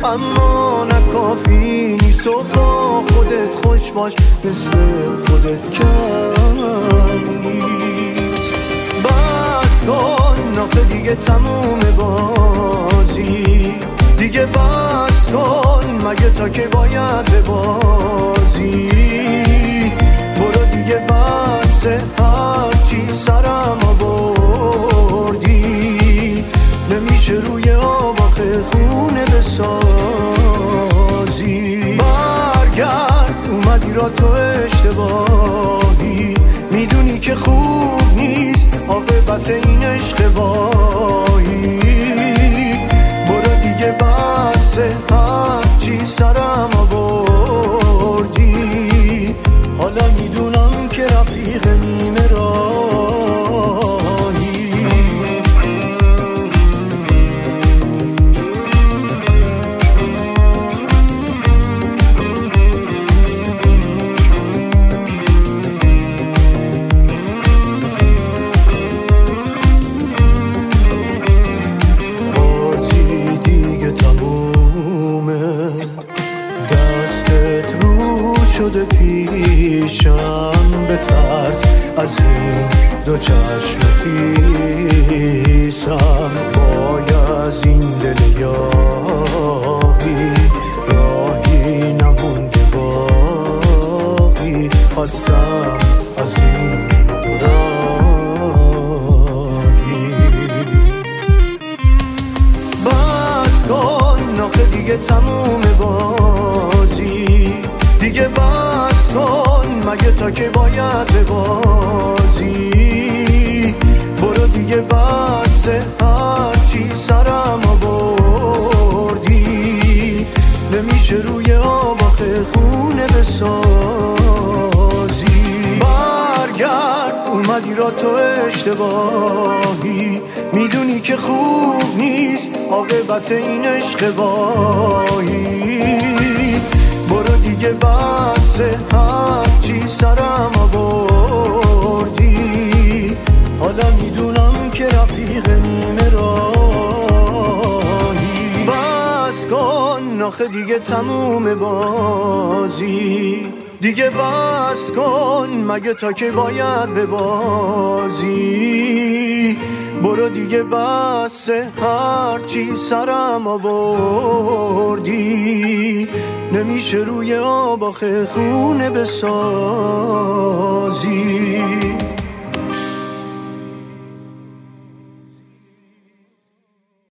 اما نکافی نیست و با خودت خوش باش مثل خودت کم نیست. بس کن آخه دیگه تموم بازی، دیگه بس کن مگه تا که باید ببازی. برو دیگه بسه هرچی سرم آوردی، نمیشه روی آب آخه خونه بسازی. برگرد اومدی را تو اشتباهی، میدونی که خوب نیست عاقبت این عشق واهی. برو دیگه بسه هرچی سرم آوردی، حالا میدونم که رفیق نیمه راهی. بازی دیگه تمومه، دستت رو شده پیشم، به ترس از این دو چشم خیسم. وای از این دل یاغی، راهی نمونده باقی، خواستم از این دو راهی. بس کن آخه دیگه تموم بازی، دیگه بس کن مگه تا که باید ببازی. برو دیگه بسه هرچی سرم آوردی، نمیشه روی آب آخه خونه بسازی. برگرد اومدی را تو اشتباهی، میدونی که خوب نیست عاقبت این عشق واهی. برو دیگه بسه هرچی سرم آوردی، حالا میدونم که رفیق نیمه راهی. بس کن آخه دیگه تموم بازی، دیگه بس کن مگه تا که باید ببازی. برو دیگه بسه هرچی سرم آوردی، نمیشه روی آب آخه خونه بسازی.